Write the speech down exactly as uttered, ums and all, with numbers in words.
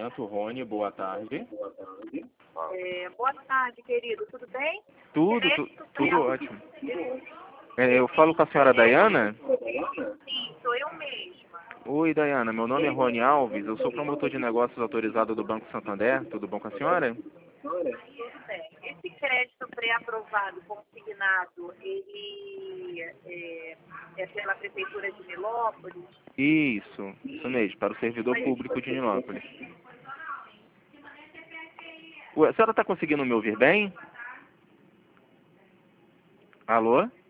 atendimento. Rony, boa tarde. É, boa tarde, querido. Tudo bem? Tudo, tu, tudo ótimo. É, eu falo com a senhora Dayana? Sim, sou eu mesma. Oi, Dayana. Meu nome é Rony Alves. Eu sou promotor de negócios autorizado do Banco Santander. Tudo bom com a senhora? Tudo bem. Esse crédito pré-aprovado consignado, ele é, é pela Prefeitura de Nilópolis? Isso, isso mesmo, para o servidor público de Nilópolis. Ué, a senhora está conseguindo me ouvir bem? Alô?